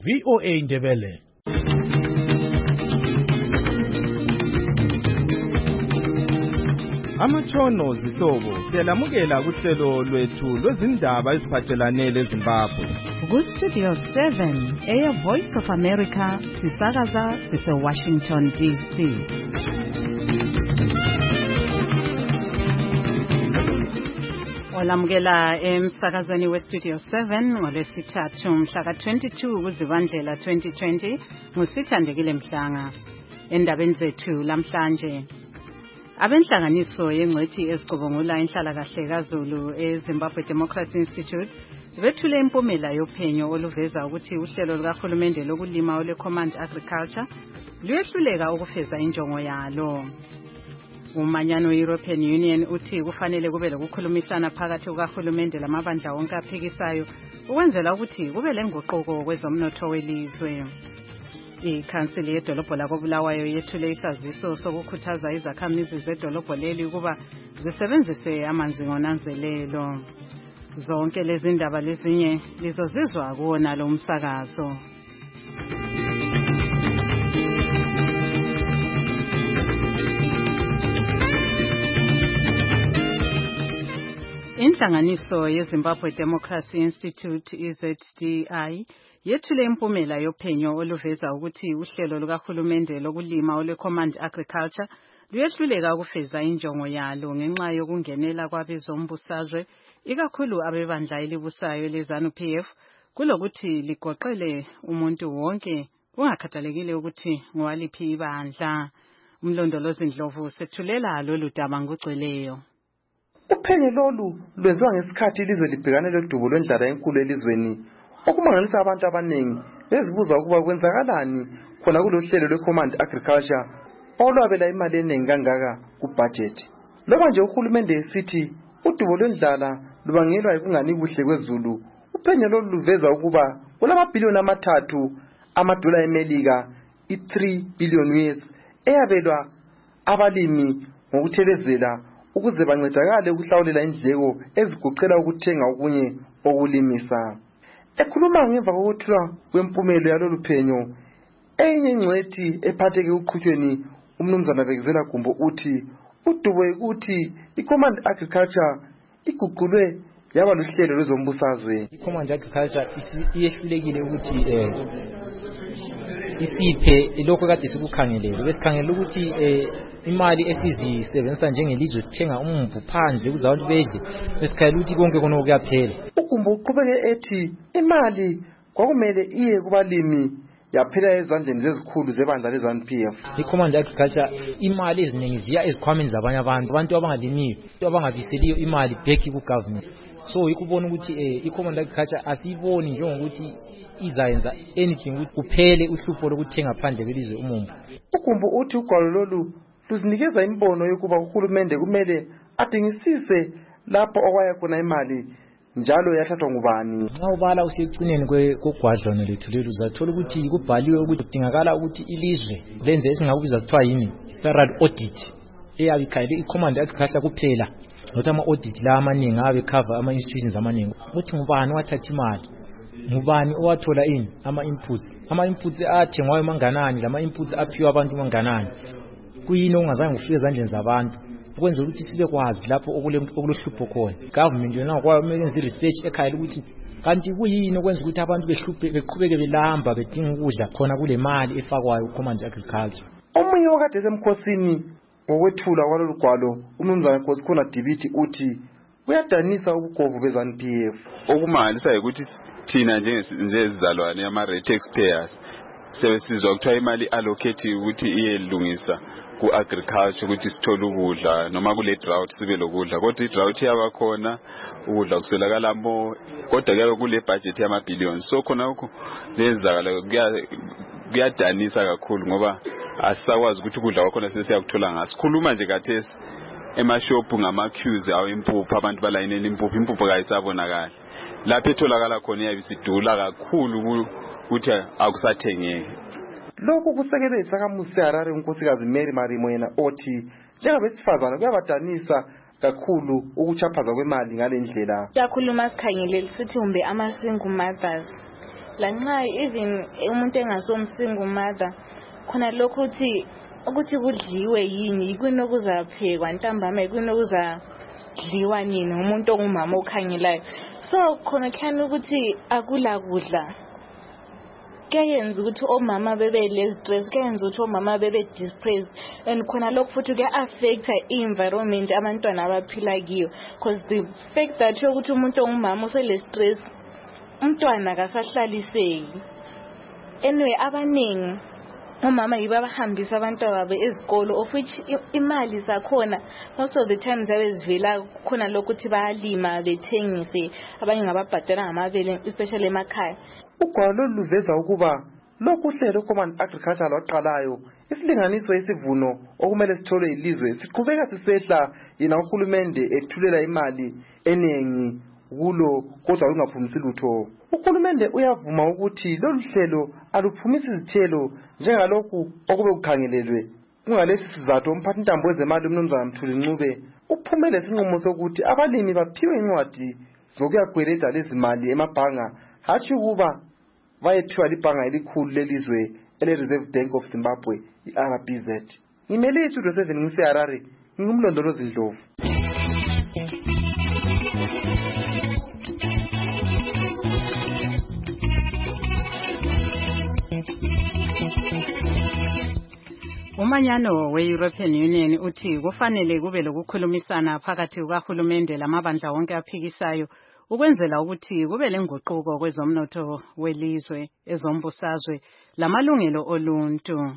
VOA Ndebele. Amatshono zihlobo siyalamukela kuhlelo lwethu lwezindaba eziphathelane leZimbabwe. Ku-Studio 7 Air Voice of America sisakaza sise-Washington DC. Olamukela emsakazweni we-Studio 7 ngolwesithathu mhla ka-22 kuZibandlela 2020 nguSithandekile Mhlanga. Endabeni zethu lamhlanje, abenhlanganiso yengcwethi ezicubungula inhlalakahle kaZulu eZimbabwe Democracy Institute bethule impumela yophenyo oluveza ukuthi uhlelo lukahulumende lokulima olwe-Command Agriculture luyehluleka ukufeza injongo yalo. Umanyano European Union uthi kufanele kube lokukhulumisana phakathi kukahulumende lamabandla wonke aphikisayo ukwenzela ukuthi kube lenguquko kwezomnotho welizwe. Ikhansili yedolobho lakoBulawayo yethule isaziso sokukhuthaza izakhamizi zedolobho leli ukuba zisebenzise amanzi ngonanzelelo. Zonke lezi ndaba lezinye lizozizwa kuwona lo msakazo. Inhlanganiso yeZimbabwe Democracy Institute ZDI yethule impumela yophenyo oluveza ukuthi uhlelo lukahulumende lokulima olwe-Command Agriculture luyehluleka ukufeza injongo yalo ngenxa yokungenela kwabezombusazwe ikakhulu abebandla elibusayo leZANU-PF kulokuthi ligoqele umuntu wonke kungakhathalekile ukuthi ngowaliphi ibandla. Umlondolozi Ndlovu sethulela lolu daba ngogcweleyo. Uphenyo lolu lwenziwa ngesikhathi ilizwe libhekane lodubo lwendlala enkulu elizweni, okumangalisa abantu abaningi bezibuza ukuba kwenzakalani khona kulohlelo lwe-Command Agriculture olwabela imali eningi kangaka kubudget. Lokho nje uhulumende esithi udubo lwendlala lubangelwa yikungani kuhle kwezulu. Uphenyo lolu luveza ukuba kulamabhiliyoni amathathu amadola eMelika, i-3 billion US, eyabelwa abalimi ngokuthelezela ukuze bancedakale ukuhlawulela indleko eziguqela ukuthenga okunye okulimisa. Ekhuluma ngemva kokuthula kwempumelo yalolu phenyo, enye ingcwethi ephatheke uqhutshweni umnumzana Bekezela Gumbo uthi udubo ukuthi i-Command Agriculture iguqulwe yaba luhlelo lwezombusazwe. I-Command Agriculture iyehlulekile ukuthi isiphe lokho kade sikukhangelele. Besikhangelela ukuthi imali esizisebenzisa njengelizwe sithenga umvu phandle ukuze abantu bedle, besikhangelela ukuthi konke khona kuyaphela. Ugumbo uqhubeke ethi imali kwakumele iye kubalimi yaphela ezandleni zezikhulu zebandla leZANU-PF. I-Command Agriculture imali eziningi ziya ezikhwameni zabanye abantu abangalimiyo, abangabiseliyo imali back ku-government. So ikubona ukuthi i-Command Agriculture asiyiboni njengokuthi izayenza anything ukuthi kuphele uhlupho lokuthenga phandle kwelizwe umumbu. Ugumbo uthi ugwalo lolu luzinikeza imbono yokuba uhulumende kumele adingisise lapho okwaya khona imali njalo yathathwa ngubani. Nxa ubala usecineni kogwadlwana lethu lelu uzathola ukuthi kubhaliwe ukuthi kudingakala ukuthi ilizwe lenze esingakubiza kuthiwa yini thorough audit eyabikhayele i-Command Agriculture kuphela, not ama-audit la amaningi abekhava ama-institutions amaningi ukuthi ngubani wathatha imali, ngubani owathola ini ama-inputs athengwayo manganani, lama-inputs aphiwa abantu manganani, kuyini okungazange kufike ezandleni zabantu, ukwenza ukuthi sibe kwazi lapho okulohlupho khona. Government yona ngokwayo kumele yenze research ekhayela ukuthi kanti kuyini okwenza ukuthi abantu beqhubeke belamba bedinga ukudla khona kule mali efakwayo ku-Command Agriculture. Omunye wakade esemkhosini ngokwethula kwalolu gwalo umnumzana Nkosikhona Dibiti uthi kuyadanisa ubugovu beZANU-PF. Okumangalisa ukuthi thina njengezizalwane ama-rate taxpayers sebesizwa kuthiwa imali allocate ukuthi iyelungisa ku-agriculture ukuthi sithole ukudla noma kule drought sibe lokudla, kodwa i-drought yabakhona ukudla kuswelakala more, kodwa kuyabe kule budget yama-billions. So khona lokho njengezizalwane kuyadanisa kakhulu ngoba asisakwazi ukuthi ukudla kwakhona sesiyakuthola ngaso. Sikhuluma nje kathesi emashophu ngama-queues awo impuphu, abantu balayinela impuphu kayisabonakali. Lapho etholakala khona iyabe isidula kakhulu ukuthi akusathengeki. Lokhu kusekelwe isakhamuzi seHarare unkosikazi Mary Marimo yena othi njengabesifazana kuyabadanisa kakhulu ukuchaphaza kwemali ngale ndlela. Siyakhuluma sikhangele sithi umbe ama-single mothers lanxa even umuntu engasomsingle mother khona lokho ukuthi kudliwe yini kunokuzaphekwa ntambama kunokuzadliwa nini umuntu ongumama okhangelayo so khona khani ukuthi akula kudla kuyenza ukuthi omama bebe le stress kuyenza ukuthi omama bebe depressed and khona lokho futhi kuya-affect i-environment abantwana abaphila kiyo because the fact that ukuthi umuntu ongumama usele stress umntwana akasahlaliseki anyway abaningi omama yibo abahambisa abantwana babo ezikolo of which imali zakhona most of the times abezivela khona lokho ukuthi bayalima bethengise abanye ngababhadala ngamabele especially emakhaya. Ugwalo luveza ukuba lokhu uhlelo Command Agriculture lwaqalayo isilinganiso esivuno okumele sitholwe ilizwe siqhubeka sisehla yena uhulumende ethulela imali enengi kulo kodwa ungaphumisi lutho. Uhulumende uyavuma ukuthi lolu hlelo aluphumisi izithelo njengalokhu okube kukhangelelwe. Kungalesi sizathu umphathintambo wezemali uMnumzana Mthuli Ncube uphumele isinqumo sokuthi abalimi baphiwe incwadi zokuyagweleda lezi mali emabhanga hathi ukuba bayethiwa libhanga elikhulu lelizwe ele-Reserve Bank of Zimbabwe i-RBZ. Ngimele iStudio 7 ngiseHarare ngingumlondolozi Ndlovu. Umanyano we-European Union uthi kufanele kube lokukhulumisana phakathi kukahulumende lamabandla wonke aphikisayo ukwenzela ukuthi kube lenguquko kwezomnotho welizwe, ezombusazwe lamalungelo oluntu.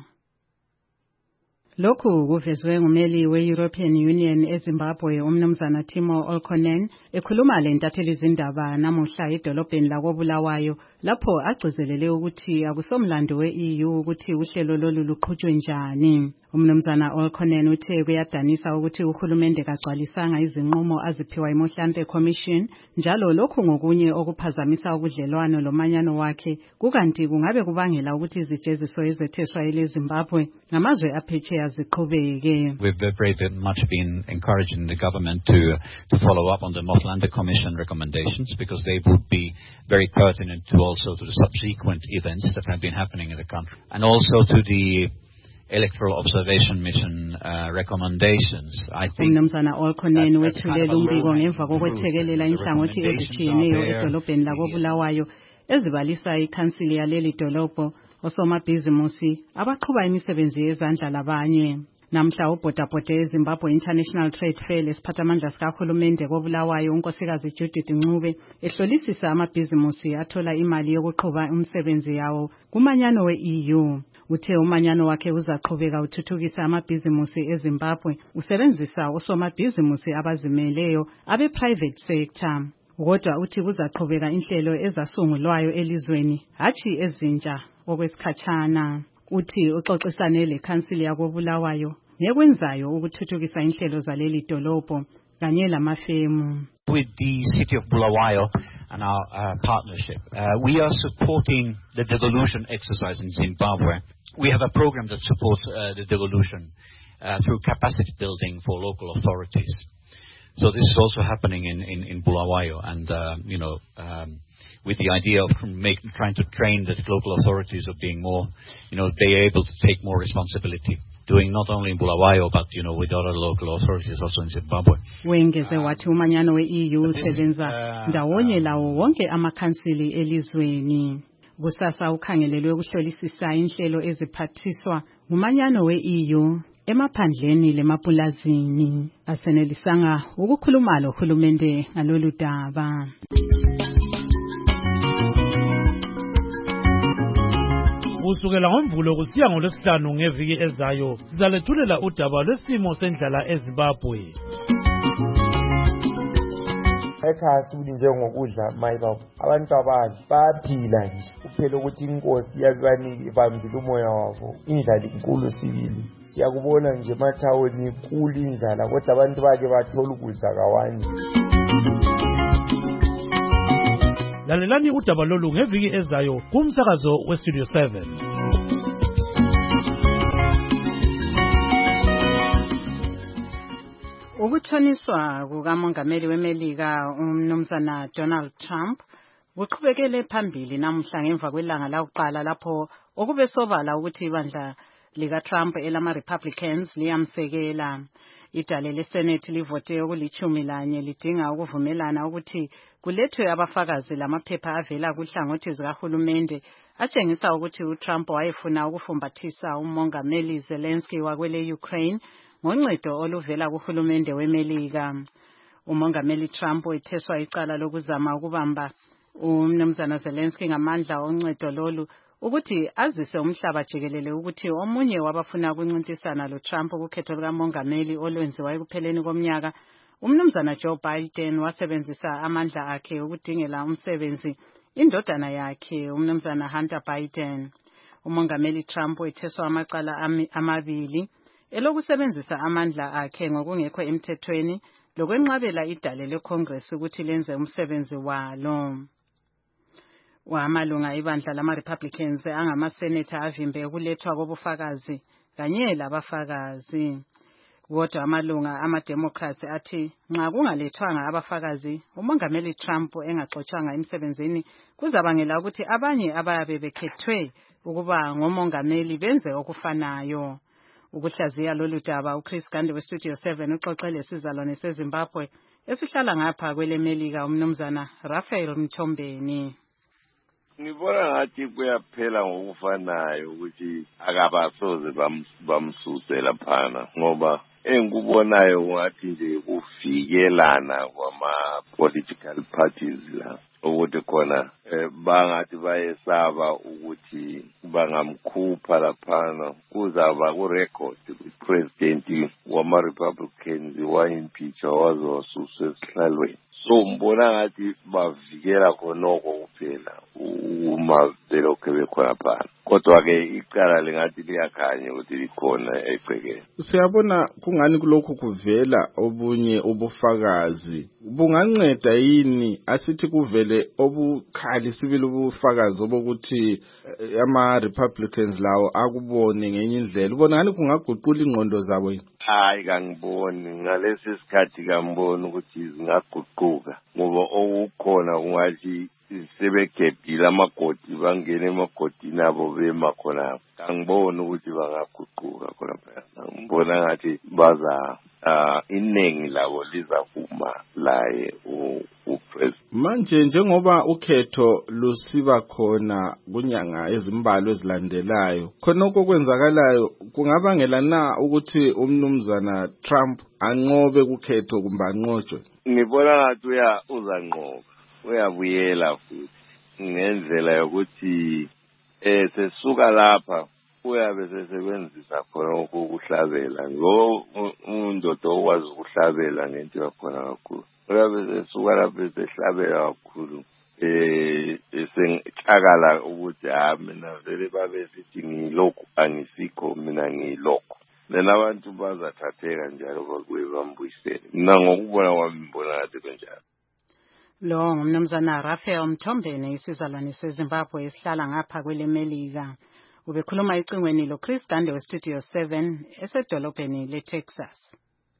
Lokhu kuvezwe ngumeli we-European Union eZimbabwe uMnumzana Timo Olkonen ekhuluma lentatheli izindaba namuhla edolobheni lakoBulawayo lapho agcizelele ukuthi akusomlando we-EU ukuthi uhlelo lolu luqhutshwe njani. Umnumzana Olkonen uthe kuyadanisa ukuthi uhulumende kagcwalisanga izinqumo aziphiwa iMohlante Commission njalo lokhu ngokunye okuphazamisa ubudlelwano lomanyano wakhe kukanti kungabe kubangela ukuthi izijeziso ezetheswa eleZimbabwe ngamazwe aphetsheya ziqhubeke. We've very much been encouraging the government to follow up on the Mohlante Commission recommendations because they would be very pertinent to the subsequent events that have been happening in the country and also to the Electoral Observation Mission recommendations. I think Umnumzana Olkonen wethulela umbiko ngemva kokwethekelela inhlangothi ezitshiyeneyo edolobheni lakoBulawayo ezibalisa ikhansili yaleli dolobho osomabhizimusi abaqhuba imisebenzi yezandla labanye. Namhla ubhodabhode eZimbabwe International Trade Fair lesiphathamandla sikahulumende koBulawayo unkosikazi Judith Ncube ehlolisisa amabhizimusi athola imali yokuqhuba umsebenzi yawo kumanyano we-EU. Uthe umanyano wakhe uzaqhubeka uthuthukisa amabhizimusi eZimbabwe usebenzisa osomabhizimusi abazimeleyo abe-private sector. Kodwa uthi kuzaqhubeka inhlelo ezasungulwayo elizweni hatshi ezintsha okwesikhatshana. Uthi uxoxisane lekhansili yakoBulawayo ngekwenzayo ukuthuthukisa inhlelo zaleli dolobho kanye lamafemu. With the city of Bulawayo and our partnership, we are supporting the devolution exercise in Zimbabwe. We have a program that supports the devolution through capacity building for local authorities. So this is also happening in Bulawayo, and with the idea of trying to train the local authorities of being more, they are able to take more responsibility, doing not only in Bulawayo but with other local authorities also in Zimbabwe. Wengeze wathi umanyano we-EU usebenza ndawonye lawo wonke amakhansili elizweni. Kusasa ukhangelelwe ukuhlolisisa inhlelo eziphathiswa ngumanyano we-EU emaphandleni lemapulazini. Asenelisanga ukukhuluma lohulumende ngalolu daba. Kusukela ngoMvulo kusiya ngoLwesihlanu ngeviki ezayo sizalethulela udaba lwesimo sendlala eZimbabwe. Ekhaya sibili njengokudla mayibaba abantu abadla bayaphila nje kuphela ukuthi inkosi yabanike ibambile umoya wabo. Indlala inkulu sibili siyakubona nje emathawuni inkulu indlala kodwa abantu bake bathola ukudla kawani. Lalelani udaba lolu ngeviki ezayo kumsakazo weStudio 7. Ukuthoniswa kukamongameli weMelika uMnumzana Donald Trump Kuqhubekele phambili namhla ngemva kwelanga lakuqala lapho okube sobala ukuthi ibandla lika-Trump elama-Republicans liyamsekela. Idale leSenate livote okulithumi-lanye lidinga ukuvumelana ukuthi kulethwe abafakazi lamaphepha avela kuhlangothi zikahulumende atshengisa ukuthi uTrump wayefuna ukufumbathisa umongameli Zelensky wakwele Ukraine ngoncedo oluvela kuhulumende weMelika. Umongameli Trump wetheswa icala lokuzama ukubamba umnumzana Zelensky ngamandla oncedo lolu ukuthi azise umhlaba jikelele ukuthi omunye wabafuna ukuncintisana loTrump kukhetho likamongameli olwenziwa ekupheleni komnyaka, umnumzana Joe Biden wasebenzisa amandla akhe ukudingela umsebenzi indodana yakhe umnumzana Hunter Biden. Umongameli Trump wetheswa amacala amabili elokusebenzisa amandla akhe ngokungekho emthethweni lokwenqabela idale leCongress ukuthi lenze umsebenzi walo. Amalunga ibandla lama-Republicans angamaseneta avimbe ukulethwa kobufakazi kanye labafakazi. Kodwa amalunga ama-Democrats athi nxa kungalethwanga abafakazi umongameli Trump engaxotshwanga emsebenzini kuzabangela ukuthi abanye abayabe bekhethwe ukuba ngomongameli benze okufanayo. Ukuhlaziya lolu daba uChris Gande weStudio 7 uxoxele sizalwane seZimbabwe esihlala ngapha kweleMelika umnumzana Raphael Mthombeni. Ngibona ngathi kuyaphela ngokufanayo ukuthi akabasoze bamsuse laphana ngoba engikubonayo ngathi nje kuvikelana kwama-political parties la ukuthi khona bangathi bayesaba ukuthi bangamkhupha laphana kuzaba kurecord president wama-Republicans wa-impeacha waze wasuswa esihlalweni. So mbona ngathi bavikela khonoko kuphela uma belokhu bekhona phana. Kodwa-ke icala lingathi liyakhanya ukuthi likhona egcekeni. Siyabona kungani kulokhu kuvela obunye ubufakazi. Bunganceda yini asithi kuvele obukhali sibili ubufakazi obokuthi ama-Republicans lawo akubone ngenye indlela. Ubona ngani kungaguqula ingqondo zabo yini? Hayi kangiboni ngalesi sikhathi kangiboni ukuthi zingaguquka ngoba okukhona kungathi sebegebhile amagodi bangene emagodini abo bema khona. Angiboni ukuthi bangaguquka khona phela. Ngibona ngathi baza iningi labo lizavuma laye upresident. Manje njengoba ukhetho lusiba khona kunyanga ezimbalwa ezilandelayo khonoko kwenzakalayo kungabangela na ukuthi umnumzana Trump anqobe kukhetho kumbe anqotshwe? Ngibona ngathi uzanqoba uyabuyela futhi ngendlela yokuthi sesuka lapha uyabe sesebenzisa khona ukuhlabela lo undodo okwazi ukuhlabela ngento yakhona kakhulu. Uyabe sesuka lapha sehlabela kakhulu esengcakala ukuthi mina vele babe sithi ngilokhu angisikho mina ngilokho. Lena abantu bazathatheka njalo bakuye bambuyisele. Mina ngokubona kwami ngibona ngathi kanjalo. Lo ngumnumzana Raphael Mthombeni isizalwane seZimbabwe esihlala ngapha kweleMelika. Ubekhuluma icingweni loChris Gande weStudio 7 esedolobheni leTexas.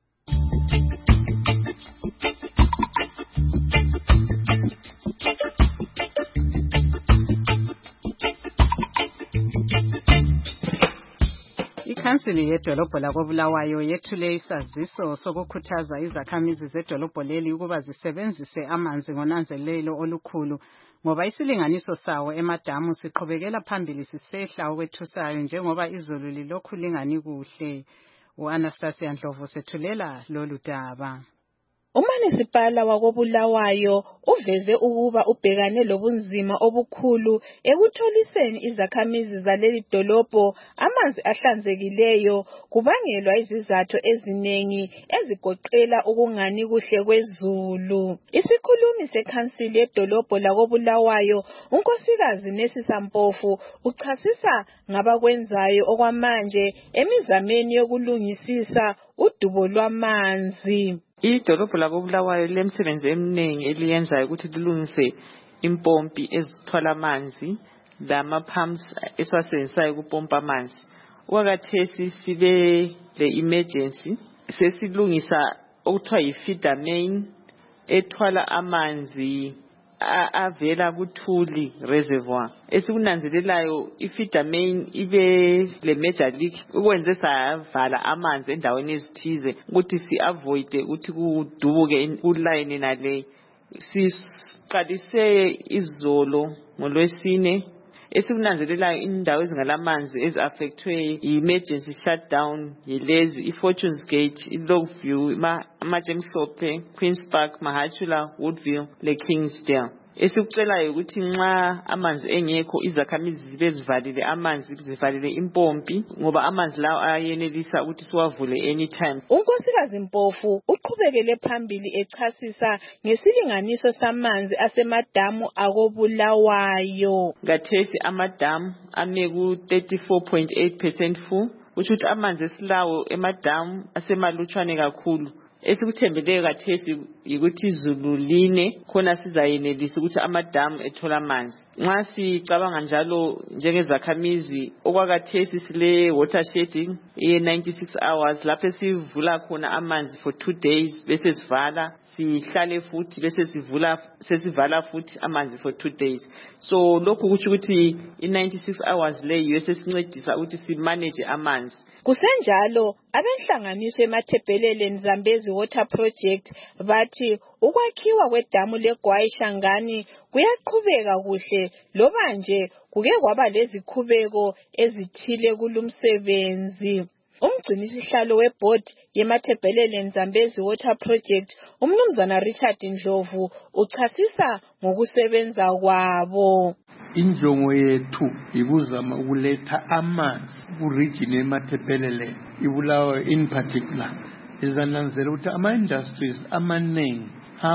Ikhansili yedolobho lakoBulawayo yethule isaziso sokukhuthaza izakhamizi zedolobho leli ukuba zisebenzise amanzi ngonanzelelo olukhulu ngoba isilinganiso sawo emadamu siqhubekela phambili sisehla okwethusayo njengoba izulu lilokhu lingani kuhle. U-Anastasia Ndlovu sethulela lolu daba. Umanisipala wakoBulawayo uveze ukuba ubhekane lobunzima obukhulu ekutholiseni izakhamizi zaleli dolobho amanzi ahlanzekileyo kubangelwa izizathu eziningi ezigoqela ukungani kuhle kwezulu. Isikhulumi sekhansili yedolobho lakoBulawayo unkosikazi Nesisa Mpofu uchasisa ngabakwenzayo okwamanje emizameni yokulungisisa udubo lwamanzi. Idolobho lakoBulawayo lemsebenzi eminingi eliyenzayo ukuthi lilungise impompi ezithwala amanzi lama-pumps esiwasebenzisayo ukupompa amanzi. Okwakhathesi sibe le-emergency sesilungisa okuthiwa yi-feeder main ethwala amanzi avela kuThuli reservoir. Esikunanzelelayo ifeeder main ibe le major leak ukwenze savala amanzi endaweni ezithize ukuthi si-avoid ukuthi kudubuke kuline nale. Siqalise izolo ngolwesine esikunanzelelayo indawo ezingalamanzi ezi-affectwe i-emergency shutdown yilezi i-Fortunes Gate, i-Longview, amatshe emhlophe, Queen's Park, Mahachula, Woodville le-Kingsdale. Esikucelayo ukuthi nxa amanzi engekho izakhamizi zibe zivalile amanzi zivalile impompi ngoba amanzi lawo ayenelisa ukuthi siwavule anytime. uNkosikazi Mpofu uqhubekele phambili echasisa ngesilinganiso samanzi asemadamu akobulawayo. Ngathesi amadamu ame ku 34.8% full, kusho ukuthi amanzi esilawo emadamu asemalutshwane kakhulu. Esikuthembeleyo kathesi ukuthi izulu line khona sizayenelisa ukuthi amadamu ethola amanzi. Nxa sicabanga njalo njengezakhamizi okwakathesi sile water shedding ye 96 hours lapho sivula khona amanzi for 2 days bese sivala sihlale futhi bese sesivala futhi amanzi for 2 days. So lokhu kusho ukuthi i96 hours leyo sesincedisa ukuthi si manage amanzi. Kusenjalo abenhlanganiso eMathebheleleni Zambezi Water Project bathi ukwakhiwa kwedamu leGwai Shangani kuyaqhubeka kuhle loba nje kuke kwaba lezikhubeko ezithile kulumsebenzi. Umgcinisihlalo weboard yeMathebheleleni Zambezi Water Project umnumzana Richard Ndlovu uchasisa ngokusebenza kwabo. Injongo yethu ikuzama ukuletha amanzi ku-region yeMathebheleleni iBulawayo in particular. Sizananzela ukuthi ama-industries amaningi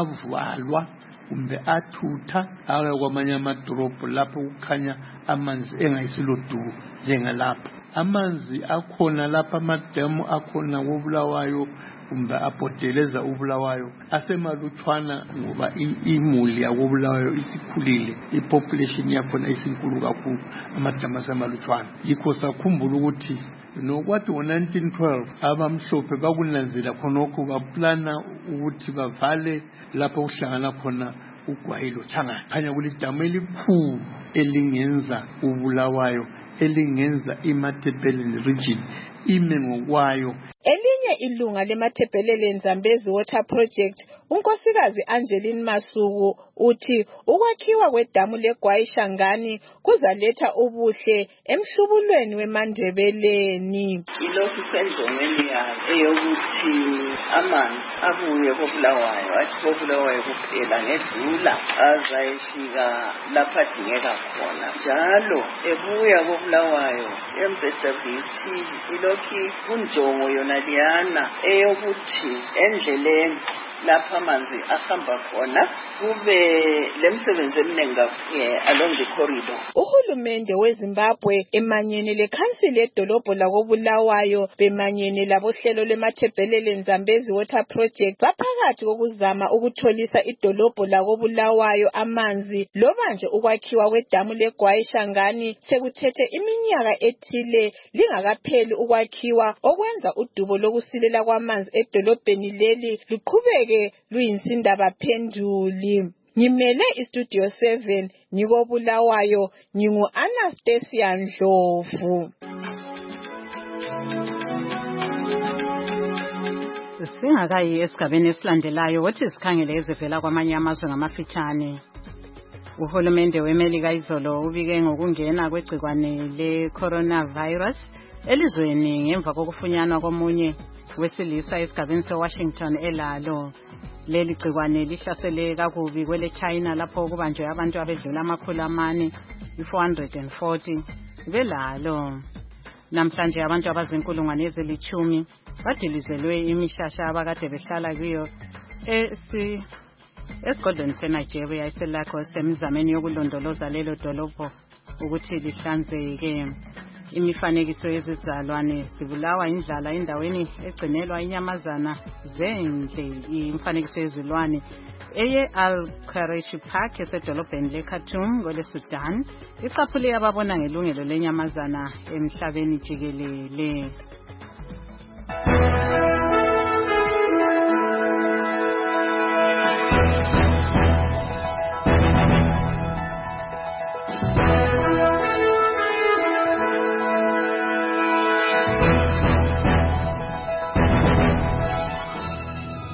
avalwa kumbe athutha aya kwamanye amadolobho lapho kukhanya amanzi engayisiloduku njengalapha. Amanzi akhona lapha amadamu akhona koBulawayo kumbe abhodeleza uBulawayo asemalutshwana ngoba imuli yakoBulawayo isikhulile, ipopulation yakhona isinkulu kakhulu, amadamu asemalutshwana. Yikho sakhumbula ukuthi nokwathi ngo-1912 abamhlophe bakunanzela khonokho baplana ukuthi bavale lapho kuhlangana khona uGwai loChangani. Khanya kulidamu elikhulu elingenza uBulawayo elingenza iMathebheleleni region ime ngokwayo. Elinye ilunga leMathebheleleni Zambezi Water Project unkosikazi Angeline Masuku uthi ukwakhiwa kwedamu leGwai Shangani kuzaletha ubuhle emhlubulweni weMandebeleni. Ilokhu senzongweni eyokuthi amanzi abuye koBulawayo athi koBulawayo kuphela ngedlula azayifika lapha adingeka khona njalo ebuya koBulawayo eMZWT ilokhu kunjongo yona liyana eyokuthi endleleni lapha amanzi ahamba khona kube lemsebenzi eminingi along the corridor. Uhulumende weZimbabwe emanyene lekhansili edolobho lakoBulawayo bemanyene labohlelo leMathebheleleni Zambezi Water Project baphakathi kokuzama ukutholisa idolobho lakoBulawayo amanzi loba nje ukwakhiwa kwedamu leGwai Shangani sekuthethe iminyaka ethile lingakapheli ukwakhiwa okwenza udubo lokusilela kwamanzi edolobheni leli luqhubeke luyinsindaba phenduli. Ngimele iStudio 7 ngikoBulawayo ngingu-Anastasia Ndlovu. Singakayi esigabeni esilandelayo wothi sikhangele ezivela kwamanye amazwe ngamafitshane. Uhulumende weMelika izolo ubike ngokungena kwegcikwane le-coronavirus elizweni ngemva kokufunyanwa komunye wesilisa esigabeni seWashington elalo. Leli gcikwane lihlasele kakubi kwele China lapho kubanjwe abantu abedlula 440 belalo. Namhlanje abantu abazinkulungwane ezilithumi badilizelwe imishasha abakade behlala kuyo esigodlweni seNigeria iselakho semizameni yokulondoloza lelo dolobho ukuthi lihlanzeke. Imifanekiso yezizalwane zibulawa indlala endaweni egcinelwa inyamazana zendle. Imifanekiso yezilwane eye Al-Quraish Park esedolobheni leKhartoum kweleSudan icaphule ababona ngelungelo lenyamazana emhlabeni jikelele.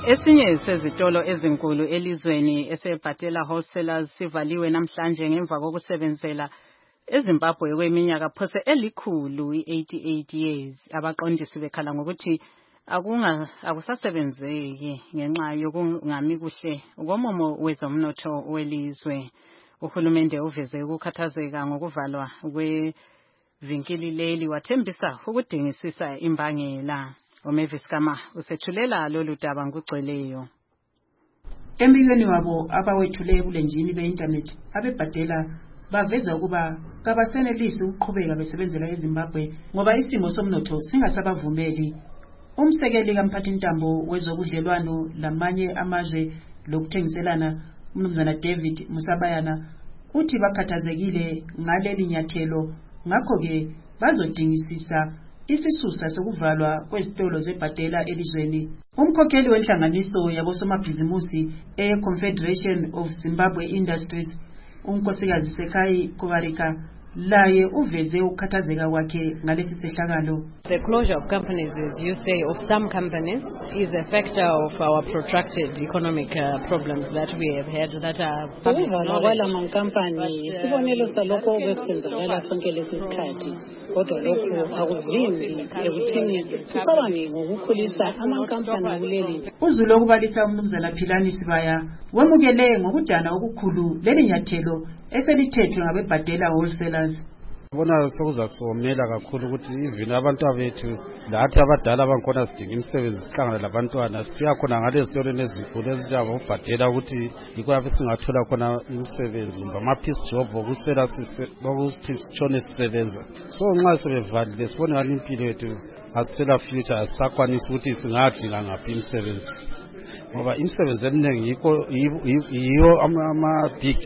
Esinye sezitolo ezinkulu elizweni esebhatela wholesalers sivaliwe namhlanje ngemva kokusebenzela eZimbabwe kweminyaka phose elikhulu 88 years. Abaqondisi bekhala ngokuthi akusasebenzeki ngenxa yokungami kuhle ngomomo wezomnotho welizwe. Uhulumende uveze ukukhathazeka ngokuvalwa kwevinkili leli wathembisa ukudingisisa imbangela. Umavis Kama usethulela lolu daba ngugcweleyo. Embikweni wabo abawethule kulenjini be-internet abebhadela baveza ukuba kabasenelisi ukuqhubeka besebenzela eZimbabwe ngoba isimo somnotho singasabavumeli. Umsekeli kamphathintambo wezobudlelwano lamanye amazwe lokuthengiselana uMnumzana David Musabayana uthi bakhathazekile ngaleli nyathelo, ngakho-ke bazodingisisa isisusa sokuvalwa kwezitolo zebhadela elizweni. Umkhokheli wenhlanganiso yabosomabhizimusi e-Confederation of Zimbabwe Industries, unkosikazi Sekai Kovarika, laye uveze ukhathazeka kwakhe ngalesi sehlakalo. The closure of companies, as you say, of some companies is a factor of our protracted economic problems that we have had that are public knowledge. Kwala mankampani isibonelo salokho bekusenzakala sonke lesi sikhathi. Kodwa lokho akuvimbi ekuthini sicabange ngokukhulisa amankampani kuleli. Uzulu okubalisa uMnumzana Philani Sibaya wemukele ngokudana okukhulu leli nyathelo eselithethwe ngabebhadela wholesalers. Bona sokuzasomela kakhulu ukuthi even abantwabethu lathi abadala abankhona sidinga imisebenzi sihlangana labantwana siyakhona ngalezi zitolo ezinkulu ezinjabo ubhadela ukuthi yikho lapho singathola khona imisebenzi kumbe ama-piece job okuswela ukuthi sitshone sisebenza. So nxa sebevalile sibone ngani impilo yethu asisela future asisakwanisi ukuthi singadinga ngaphi imisebenzi ngoba imisebenzi eminingi yiyo ama-big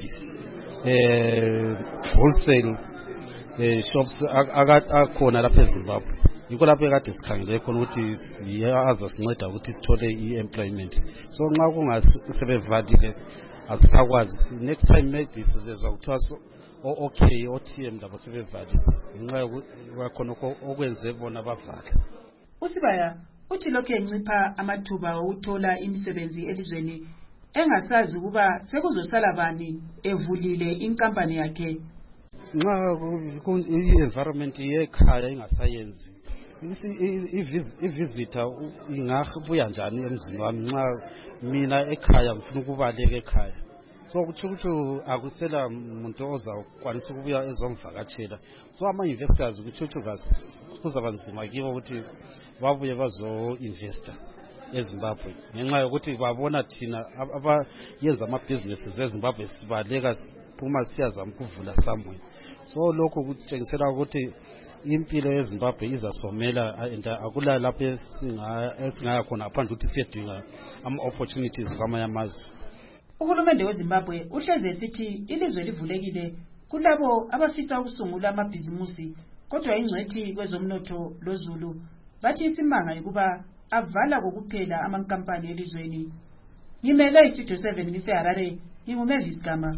wholesale shops akhona lapha eZimbabwe. Yikho lapho ekade sikhangele khona ukuthi siyaza sinceda ukuthi sithole i-employment. So nxa kungasebevalile asisakwazi. Next time maybe sizezwa kuthiwa okay OTM labo sebevalile ngenxa yokukhona okwenze bona bavala. Usibaya uthi lokho encipha amathuba okuthola imisebenzi elizweni engasazi ukuba sekuzosala bani evulile inkampani yakhe. Nxa i-environment yekhaya ingasayenzi i-visitor ingabuya njani emzini wami nxa mina ekhaya ngifuna ukubaleka ekhaya. So kuthi akusela umuntu ozakwanisa ukubuya ezomvakatshela. So ama-investors kuthi kuzaba nzima kibo ukuthi babuye bazo-investa eZimbabwe ngenxa yokuthi babona thina abayenza amabhizinesi eZimbabwe sibaleka siphuma siyazama ukuvula somewhere. So lokho kutshengisela ukuthi impilo yeZimbabwe izasomela and akula lapho esingaya khona ngaphandle ukuthi siyedinga ama-opportunities kwamanye amazwe. Uhulumende weZimbabwe uhleze esithi ilizwe livulekile kulabo abafisa ukusungula amabhizimusi, kodwa ingcwethi kwezomnotho loZulu bathi isimanga ukuba avala kokuphela amankampani elizweni. Ngimele iStudio 7 ngiseHarare, nginguMavis Gama.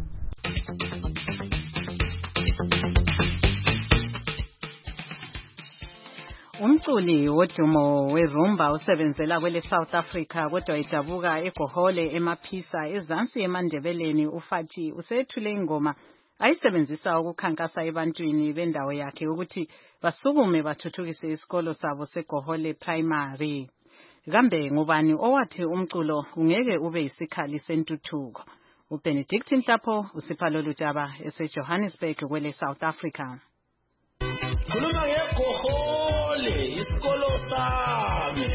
Umculi wodumo werumba usebenzela kwele South Africa kodwa idabuka eGohole emaphisa ezansi eMandebeleni uFathi usethule ingoma ayisebenzisa ukukhankasa ebantwini bendawo yakhe ukuthi basukume bathuthukise isikolo sabo seGohole Primary. Kambe ngubani owathi umculo ungeke ube isikhali sentuthuko? uBenedict Nhlapho usipha lolu daba eseJohannesburg kwele South Africa. Khuluma ngeGohole isikolo sami.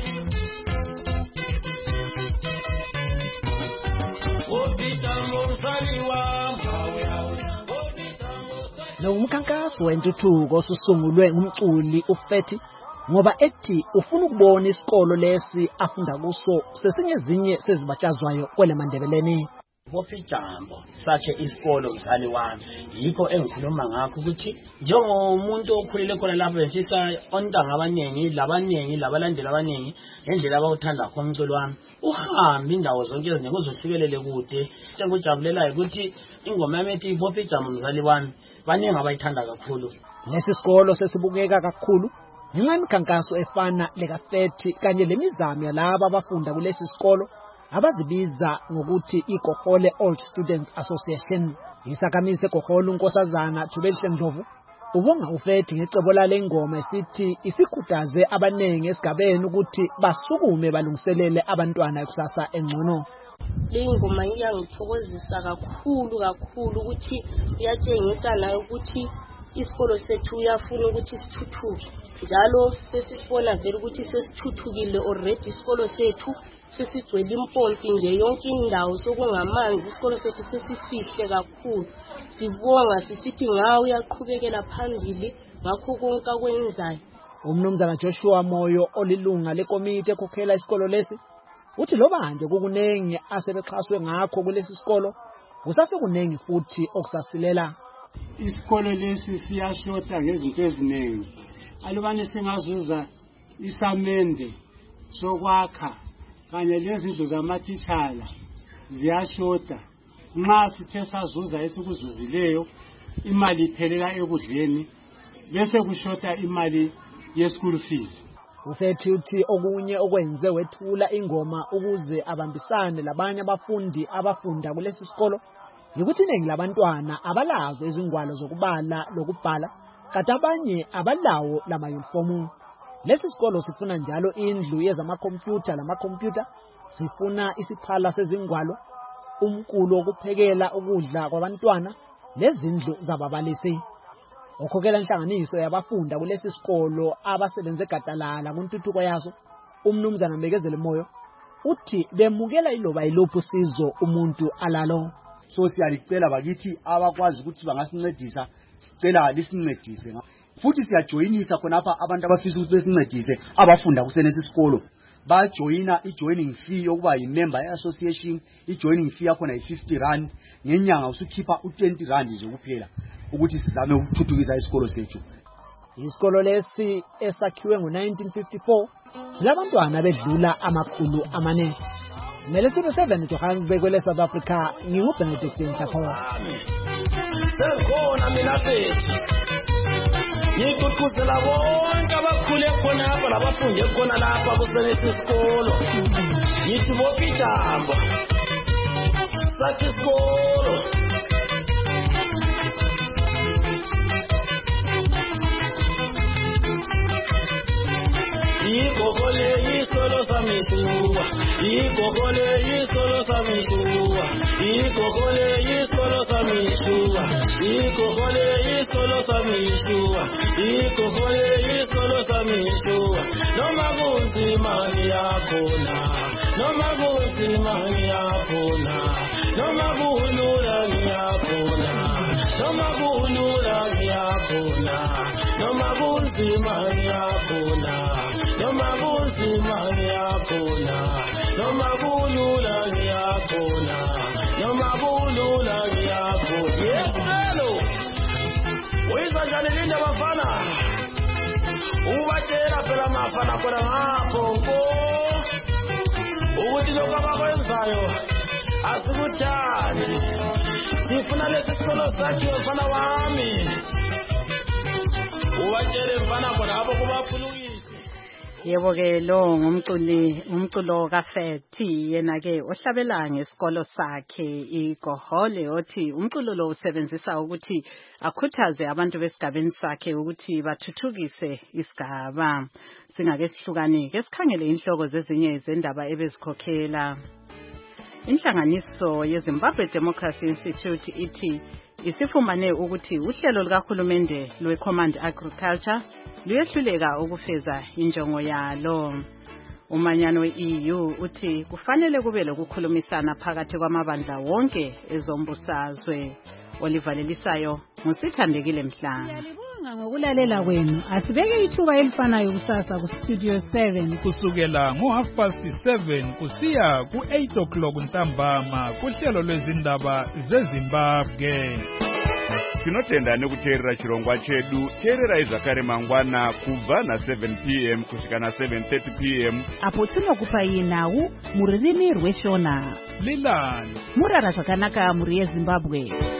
Lo umkhankaso wentuthuko osusungulwe ngumculi uFathi ngoba ethi ufuna ukubona isikolo lesi afunda kuso sesinye ezinye sezibatshazwayo kwele Mandebeleni. Bopijambo sakhe isikolo mzali wami yikho engikhuluma ngakho ukuthi njengomuntu okhulile khona lapha befisa ontanga abanengi labalandeli abanengi ngendlela abawuthanda khona umculo wami uhambe indawo zonke ezinye kuzofikelele kude. Engikujabulelayo ukuthi ingoma yami ethi Bopijambo mzali wami baningi abayithanda kakhulu. Lesi sikolo sesibukeka kakhulu ngenxa yemikhankaso efana lekaFathi kanye lemizamo yalabo abafunda kulesi sikolo abazibiza ngokuthi iGohole Old Students Association. Isakhamizi seGohole uNkosazana Thubelihle Ndlovu ubonga uFethi ngecebo lale ngoma esithi isikhuthaze abanengi esigabeni ukuthi basukume balungiselele abantwana ekusasa engcono. Le ngoma iyangithokozisa kakhulu ukuthi uyatshengisa nayo ukuthi isikolo sethu uyafuna ukuthi sithuthuke. Njalo sesibona vele ukuthi sesithuthukile already isikolo sethu sesigcwele impompi nje yonke indawo sokungamanzi isikolo sethu sesisihle kakhulu. Sibonga sisithi ngawe uyaqhubekela phambili ngakho konke akwenzayo. Umnumzana Joshua Moyo olilunga lekomiti ekhokhela isikolo lesi uthi loba nje kukunengi asebexhaswe ngakho kulesi sikolo kusasekunengi futhi okusasilela. Isikolo lesi siyashota ngezinto eziningi. Alubani singazuza isamende sokwakha kanye lezindlu zamatitshala ziyashota. Nxa sithe sazuza esikuzuzileyo imali iphelela ekudleni bese kushota imali ye-school fees. Ufethi uthi okunye okwenze wethula ingoma ukuze abambisane labanye abafundi abafunda kulesi sikolo ukuthi iningi labantwana abalazo izingwalo zokubala lokubhala kanti abanye abalawo lamayunifomu. Lesi sikolo sifuna njalo indlu yezamakhompyutha lamakhompyutha, sifuna isiphala sezingwalo, umkulo wokuphekela ukudla kwabantwana nezindlu zababalisi. Okhokela inhlanganiso yabafunda kulesi sikolo abasebenze gadalala kuntuthuko yaso umnumzana Mbekezeli Moyo uthi bemukela iloba ilophu sizo umuntu alalo. So siyalicela bakithi abakwazi ukuthi bangasincedisa sicela lisincedise futhi siyajoyinisa khonapha abantu abafisa ukuthi besincedise abafunda kusenesi sikolo bajoyina ijoining fee yokuba yimember yeassociation. Ijoining fee yakhona yi-R50 ngenyanga usukhipha u-R20 nje kuphela ukuthi sizame ukuthuthukisa isikolo sethu. Isikolo lesi esakhiwe ngo-1954 silabantwana bedlula 400. Melesimo 7 Johannesburg kwele South Africa nginguBenedict Nhlapho. Sengkhona mina bethi ngikukhuzela bonke abakhule khona lapha labafunde khona lapha kusenesi isikolo. Ngithi bopijambo sakhe isikolo. Igogole isolo samishuwa, igogole isolo samishuwa, igogole isolo samishuwa, igogole isolo samishuwa, igogole isolo samishuwa. Noma kunzima ngiyakhona, noma kunzima ngiyakhona, noma kulula ngiyakhona, noma kulula ngiyakhona, noma kunzima ngiyakhona. Noma kunzima ngiyakhona, noma kulula ngiyakhona, noma kulula ngiyakhona. Yebo, uyizwa njani linde bafana? Ubatshela phela mafana khona ngapho ukuthi lokho abakwenzayo asikuthandi. Sifuna lesi sikolo sakhiwe mfana wami. Ubatshele mfana khona apho kubafulukile. Yebo ke lo ngumculo kaFethi yena ke ohlabela ngesikolo sakhe iGohole othi umculo lo usebenzisa ukuthi akhuthaze abantu besigabeni sakhe ukuthi bathuthukise isigaba. Singake sihlukane ke sikhangele inhloko zezinye izindaba ebezikhokhela. Inhlanganiso yeZimbabwe Democracy Institute ithi isifumane ukuthi uhlelo lukahulumende lweCommand Agriculture luyehluleka ukufeza injongo yalo. Umanyano we-EU uthi kufanele kube lokukhulumisana phakathi kwamabandla wonke ezombusazwe. Olivalelisayo ngusithandekile Mhlanga. Ngokulalela kwenu asibeke ithuba elifanayo kusasa kuStudio 7 kusukela ngo7:30 kusiya ku8:00 ntambama kuhlelo lwezindaba zeZimbabwe. Tinotenda nekuteerera chirongwa chedu. Teerera zvakare mangwana kubva na7 p.m. kusvika na7:30 p.m. apo tinokupai nhau muririmi rweshona. Lilani murara zvakanaka muri yeZimbabwe.